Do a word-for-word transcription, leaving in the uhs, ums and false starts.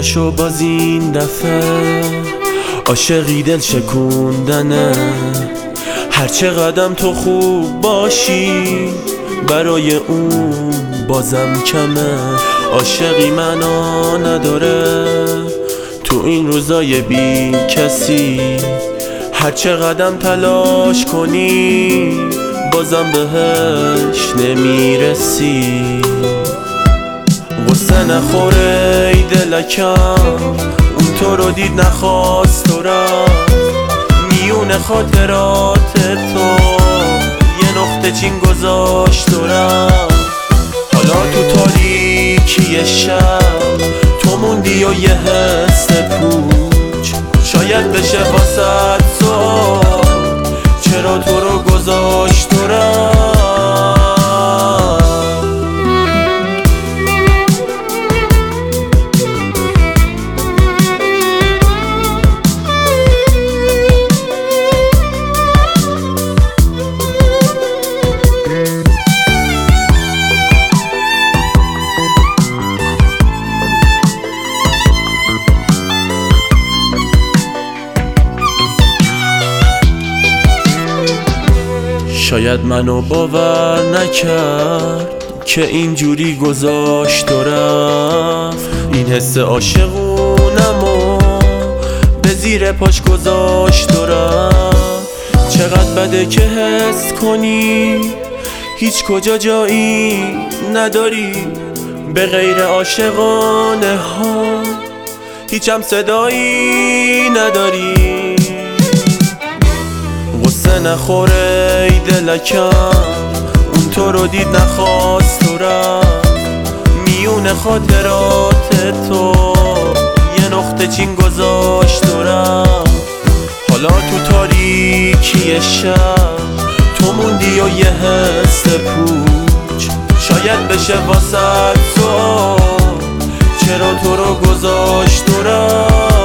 نشو باز این دفعه عاشقی دل شکوندنه. هرچه قدم تو خوب باشی برای اون بازم کمه. عاشقی منو نداره تو این روزای بی کسی. هرچه قدم تلاش کنی بازم بهش نمیرسی. غصه نخوره ای دلکم اون تو رو دید نخواست تو رفت. میون خاطرات تو یه نقطه چین گذاشت تو رفت. حالا تو تاریکی شب تو موندی و یه حس پوچ. شاید بشه واسه سوال چرا تو رو گذاشت تو رفت. شاید منو باور نکرد که اینجوری گذاشت و رفت. این حس عاشقونمو به زیر پاش گذاشت و رفت. چقدر بده که حس کنی هیچ کجا جایی نداری به غیر عاشقانه ها. هیچم صدایی نداری. غصه نخوره ای دلکم اون تو رو دید نخواست تو رفت. میون خاطرات تو یه نقطه چین گذاشت تو رفت. حالا تو تاریکی شب تو موندی و یه حس پوچ. شاید بشه واسه تو چرا تو رو گذاشت تو رفت.